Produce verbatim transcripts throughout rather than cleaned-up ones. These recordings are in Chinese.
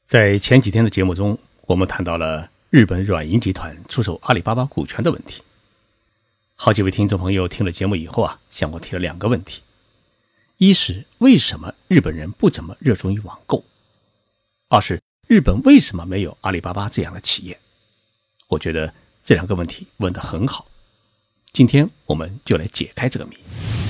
在前几天的节目中，我们谈到了日本软银集团出售阿里巴巴股权的问题。好几位听众朋友听了节目以后啊，向我提了两个问题：一是为什么日本人不怎么热衷于网购；二是日本为什么没有阿里巴巴这样的企业。我觉得这两个问题问得很好，今天我们就来解开这个谜。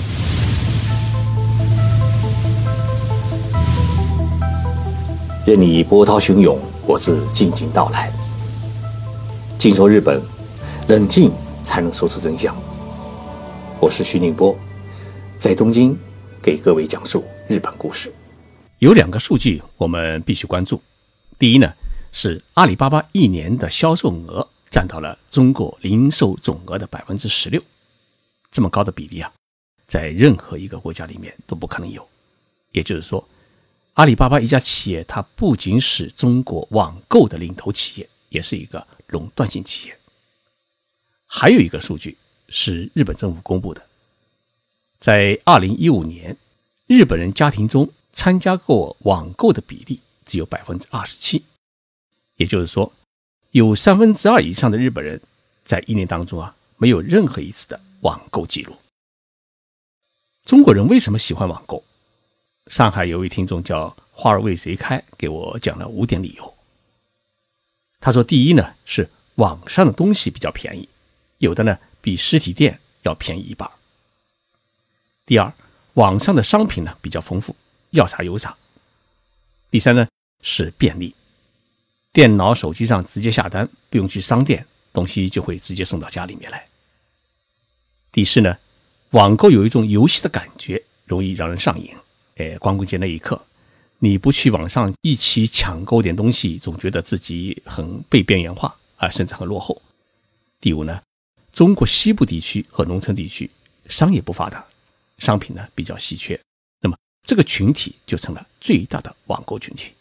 任你波涛汹涌，我自静静到来。静说日本，冷静才能说出真相。我是徐宁波，在东京给各位讲述日本故事。 有两个数据我们必须关注。第一呢，是阿里巴巴一年的销售额占到了中国零售总额的 百分之十六， 这么高的比例啊，在任何一个国家里面都不可能有。也就是说，阿里巴巴一家企业，它不仅是中国网购的领头企业，也是一个垄断性企业。还有一个数据是日本政府公布的，在二零一五年，日本人家庭中参加过网购的比例只有 百分之二十七， 也就是说，有三分之二以上的日本人在一年当中啊，没有任何一次的网购记录。中国人为什么喜欢网购？上海有位听众叫花儿为谁开，给我讲了五点理由。他说，第一呢，是网上的东西比较便宜，有的呢比实体店要便宜一半。第二，网上的商品呢比较丰富，要啥有啥。第三呢，是便利，电脑手机上直接下单，不用去商店，东西就会直接送到家里面来。第四呢，网购有一种游戏的感觉，容易让人上瘾。哎，光棍节那一刻，你不去网上一起抢购点东西，总觉得自己很被边缘化啊，甚至很落后。第五呢，中国西部地区和农村地区商业不发达，商品呢比较稀缺，那么这个群体就成了最大的网购群体。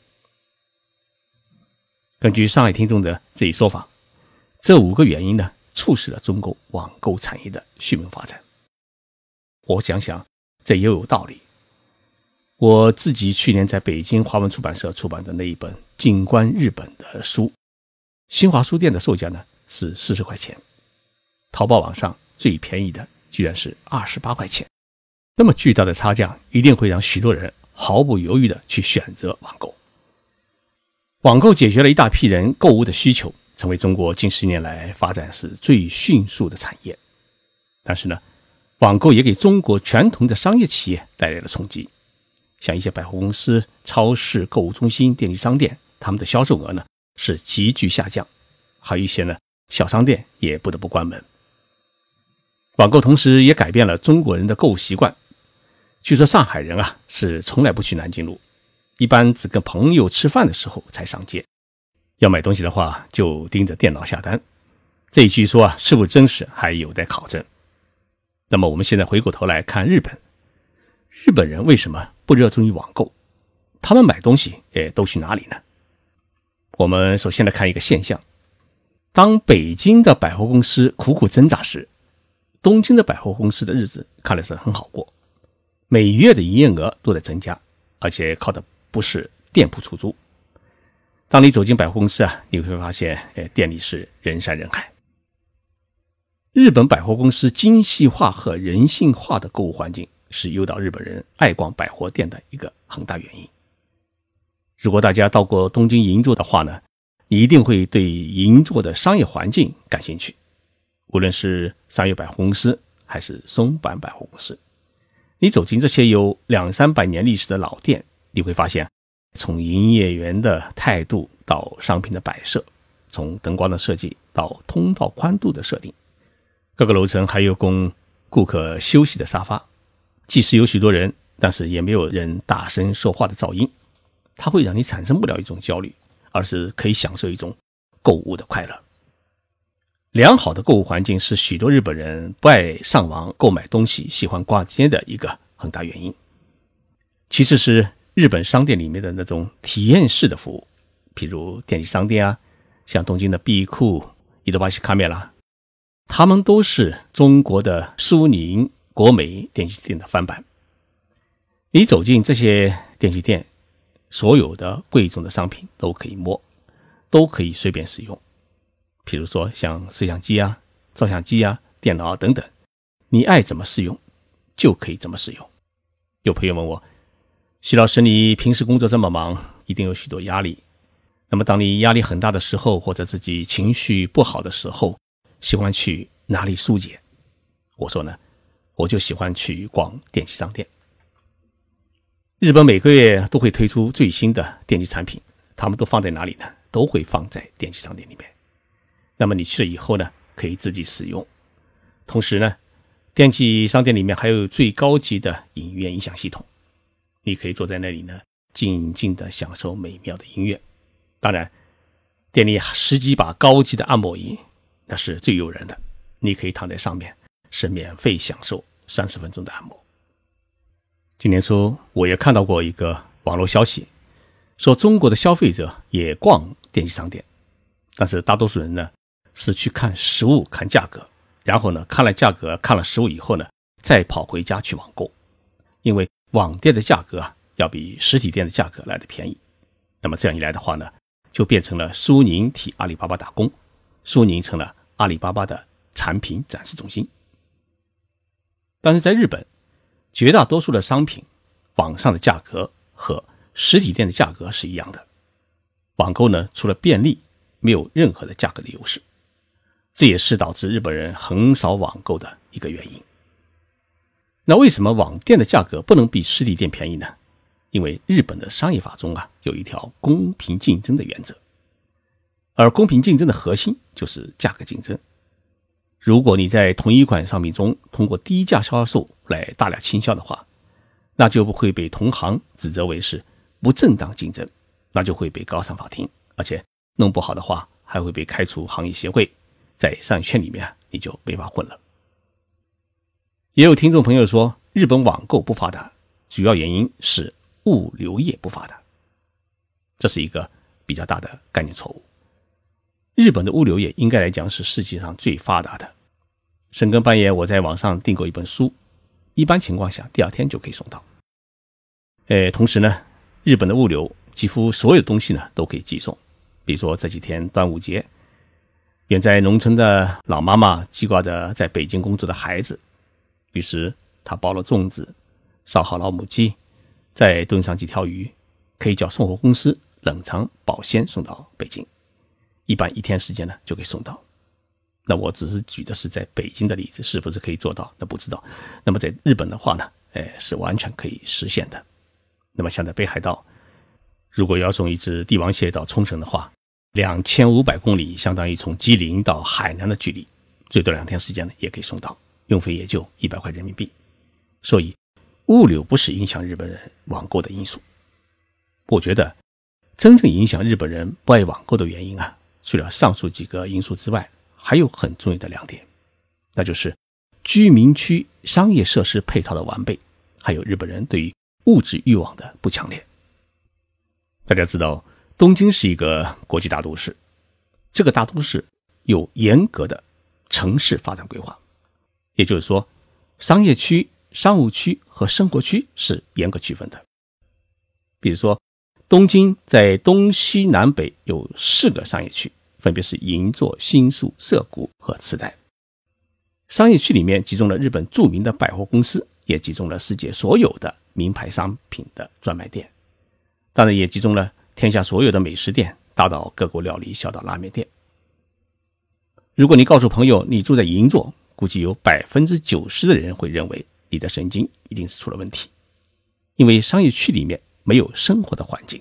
根据上海听众的这一说法，这五个原因呢，促使了中国网购产业的迅猛发展。我想想，这也有道理。我自己去年在北京华文出版社出版的那一本《静观日本》的书，新华书店的售价呢是四十块钱，淘宝网上最便宜的居然是二十八块钱。那么巨大的差价，一定会让许多人毫不犹豫地去选择网购。网购解决了一大批人购物的需求，成为中国近十年来发展是最迅速的产业。但是呢，网购也给中国传统的商业企业带来了冲击。像一些百货公司、超市、购物中心、便利商店，他们的销售额呢是急剧下降，还有一些呢小商店也不得不关门。网购同时也改变了中国人的购物习惯。据说上海人啊是从来不去南京路，一般只跟朋友吃饭的时候才上街，要买东西的话就盯着电脑下单。这一据说啊是不是真实还有待考证。那么我们现在回过头来看日本，日本人为什么不热衷于网购？他们买东西也都去哪里呢？我们首先来看一个现象，当北京的百货公司苦苦挣扎时，东京的百货公司的日子看来是很好过，每月的营业额都在增加，而且靠的不是店铺出租。当你走进百货公司啊，你会发现店里是人山人海。日本百货公司精细化和人性化的购物环境是诱导日本人爱逛百货店的一个很大原因。如果大家到过东京银座的话呢，你一定会对银座的商业环境感兴趣。无论是三越百货公司还是松坂百货公司，你走进这些有两三百年历史的老店，你会发现，从营业员的态度到商品的摆设，从灯光的设计到通道宽度的设定，各个楼层还有供顾客休息的沙发。即使有许多人，但是也没有人大声说话的噪音，它会让你产生不了一种焦虑，而是可以享受一种购物的快乐。良好的购物环境是许多日本人不爱上网购买东西，喜欢逛街的一个很大原因。其次是日本商店里面的那种体验式的服务，譬如电器商店啊，像东京的碧库、伊豆巴西卡梅拉，他们都是中国的苏宁、国美电器店的翻版。你走进这些电器店， 所有的贵重的商品都可以摸，都可以随便使用。譬如说像摄像机啊、照相机啊、电脑啊等等，你爱怎么使用就可以怎么使用。有朋友问我，徐老师，你平时工作这么忙，一定有许多压力，那么当你压力很大的时候，或者自己情绪不好的时候，喜欢去哪里疏解？我说呢，我就喜欢去逛电器商店。日本每个月都会推出最新的电器产品，他们都放在哪里呢？都会放在电器商店里面。那么你去了以后呢，可以自己使用。同时呢，电器商店里面还有最高级的影院音响系统，你可以坐在那里呢，静静地享受美妙的音乐。当然，店里十几把高级的按摩椅，那是最诱人的，你可以躺在上面，是免费享受三十分钟的按摩。今年初我也看到过一个网络消息，说中国的消费者也逛电器商店，但是大多数人呢是去看实物、看价格，然后呢看了价格、看了实物以后呢，再跑回家去网购，因为网店的价格啊要比实体店的价格来得便宜。那么这样一来的话呢，就变成了苏宁替阿里巴巴打工，苏宁成了阿里巴巴的产品展示中心。但是在日本，绝大多数的商品网上的价格和实体店的价格是一样的，网购呢除了便利，没有任何的价格的优势，这也是导致日本人很少网购的一个原因。那为什么网店的价格不能比实体店便宜呢？因为日本的商业法中啊有一条公平竞争的原则，而公平竞争的核心就是价格竞争。如果你在同一款商品中通过低价销售来大量倾销的话，那就不会被同行指责为是不正当竞争，那就会被告上法庭，而且弄不好的话还会被开除行业协会，在商业圈里面你就没法混了。也有听众朋友说，日本网购不发达，主要原因是物流业不发达，这是一个比较大的概念错误。日本的物流业应该来讲是世界上最发达的。深更半夜我在网上订购一本书，一般情况下第二天就可以送到。呃，同时呢，日本的物流几乎所有的东西呢都可以寄送。比如说这几天端午节，远在农村的老妈妈记挂着在北京工作的孩子，于是她包了粽子，烧好老母鸡，再炖上几条鱼，可以叫送货公司冷藏保鲜送到北京，一般一天时间呢就可以送到。那我只是举的是在北京的例子，是不是可以做到那不知道。那么在日本的话呢，哎，是完全可以实现的。那么像在北海道，如果要送一只帝王蟹到冲绳的话，两千五百公里相当于从吉林到海南的距离，最多两天时间呢也可以送到，用费也就一百块人民币。所以物流不是影响日本人网购的因素。我觉得真正影响日本人不爱网购的原因啊，除了上述几个因素之外，还有很重要的两点，那就是居民区商业设施配套的完备，还有日本人对于物质欲望的不强烈。大家知道，东京是一个国际大都市，这个大都市有严格的城市发展规划，也就是说，商业区、商务区和生活区是严格区分的。比如说，东京在东西南北有四个商业区，分别是银座、新宿、涩谷和池袋。商业区里面集中了日本著名的百货公司，也集中了世界所有的名牌商品的专卖店，当然也集中了天下所有的美食店，大到各国料理，小到拉面店。如果你告诉朋友你住在银座，估计有 百分之九十 的人会认为你的神经一定是出了问题，因为商业区里面没有生活的环境。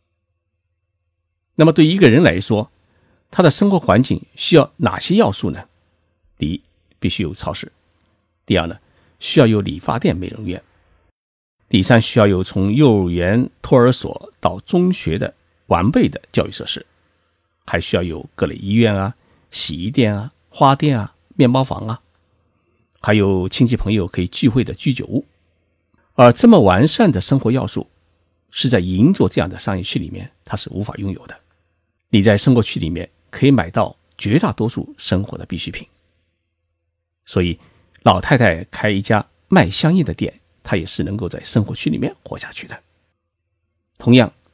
那么对于一个人来说，他的生活环境需要哪些要素呢？第一，必须有超市；第二呢，需要有理发店、美容院；第三，需要有从幼儿园、托儿所到中学的完备的教育设施，还需要有各类医院啊、洗衣店啊、花店啊、面包房啊，还有亲戚朋友可以聚会的居酒屋。而这么完善的生活要素，是在银座这样的商业区里面它是无法拥有的。你在生活区里面可以买到绝大多数生活的必需品，所以老太太开一家卖香烟的店，她也是能够在生活区里面活下去的。同样，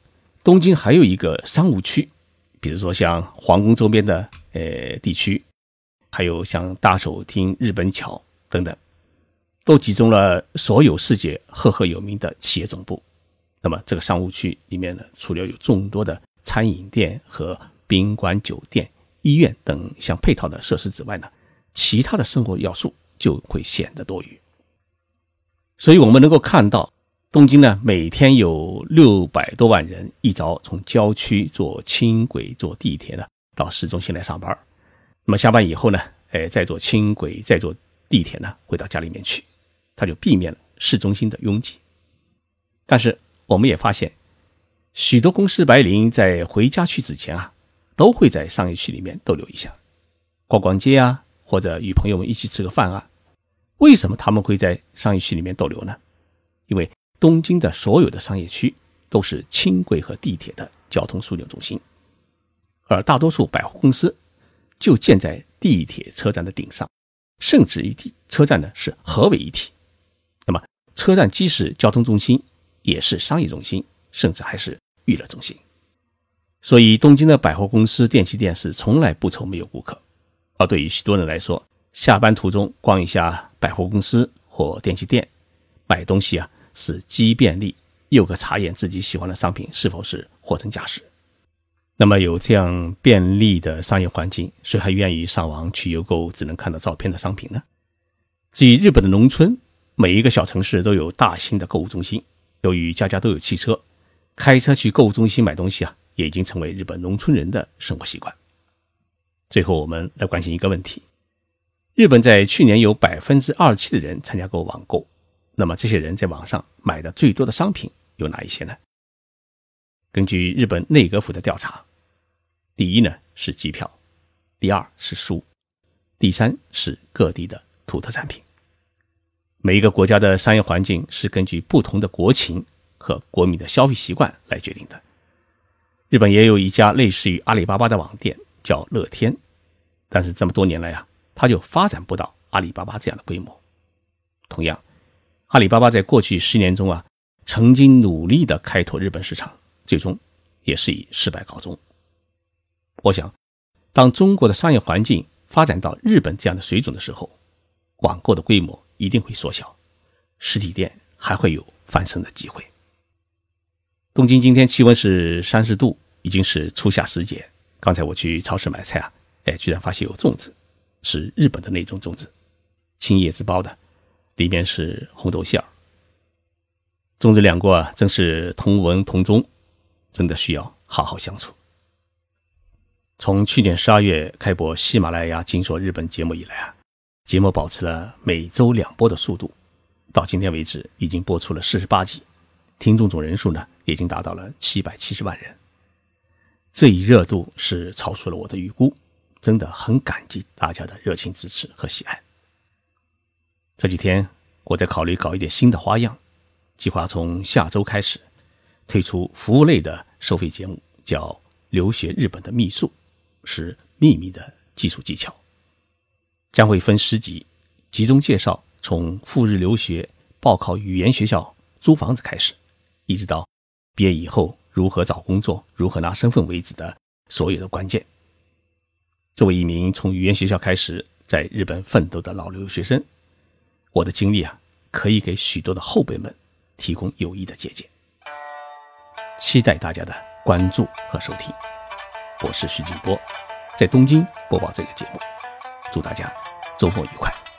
东京还有一个商务区，比如说像皇宫周边的呃地区，还有像大手町、日本桥等等，都集中了所有世界赫赫有名的企业总部。那么这个商务区里面呢，除了有众多的餐饮店和宾馆、酒店、医院等相配套的设施之外呢，其他的生活要素就会显得多余。所以我们能够看到，东京呢每天有六百多万人一早从郊区坐轻轨、坐地铁呢到市中心来上班，那么下班以后呢，哎，再坐轻轨、再坐地铁呢回到家里面去，他就避免了市中心的拥挤。但是我们也发现，许多公司白领在回家去之前啊，都会在商业区里面逗留一下，逛逛街啊，或者与朋友们一起吃个饭啊。为什么他们会在商业区里面逗留呢？因为东京的所有的商业区都是轻轨和地铁的交通枢纽中心，而大多数百货公司就建在地铁车站的顶上，甚至于车站呢是合为一体。那么车站既是交通中心，也是商业中心，甚至还是娱乐中心。所以东京的百货公司、电器店是从来不愁没有顾客。而对于许多人来说，下班途中逛一下百货公司或电器店买东西啊，是既便利又可查验自己喜欢的商品是否是货真价实。那么有这样便利的商业环境，谁还愿意上网去邮购只能看到照片的商品呢？至于日本的农村，每一个小城市都有大型的购物中心，由于家家都有汽车，开车去购物中心买东西啊，也已经成为日本农村人的生活习惯。最后我们来关心一个问题，日本在去年有 百分之二十七 的人参加过网购，那么这些人在网上买的最多的商品有哪一些呢？根据日本内阁府的调查，第一呢是机票，第二是书，第三是各地的土特产品。每一个国家的商业环境是根据不同的国情和国民的消费习惯来决定的。日本也有一家类似于阿里巴巴的网店叫乐天，但是这么多年来啊，它就发展不到阿里巴巴这样的规模。同样，阿里巴巴在过去十年中啊，曾经努力的开拓日本市场，最终也是以失败告终。我想，当中国的商业环境发展到日本这样的水准的时候，网购的规模一定会缩小，实体店还会有翻身的机会。东京今天气温是三十度，已经是初夏时节。刚才我去超市买菜啊，哎，居然发现有粽子，是日本的那种粽子，青叶子包的，里面是红豆馅儿。中日两国啊，真是同文同宗，真的需要好好相处。从去年十二月开播喜马拉雅静说日本节目以来啊，节目保持了每周两播的速度，到今天为止已经播出了四十八集，听众总人数呢已经达到了七百七十万人。这一热度是超出了我的预估，真的很感激大家的热情支持和喜爱。这几天我在考虑搞一点新的花样，计划从下周开始推出服务类的收费节目，叫留学日本的秘术，是秘密的技术技巧。将会分十集，集中介绍从赴日留学、报考语言学校、租房子开始，一直到毕业以后如何找工作、如何拿身份为止的所有的关键。作为一名从语言学校开始在日本奋斗的老留学生，我的经历啊，可以给许多的后辈们提供有益的借鉴。期待大家的关注和收听。我是徐静波，在东京播报这个节目。祝大家周末愉快。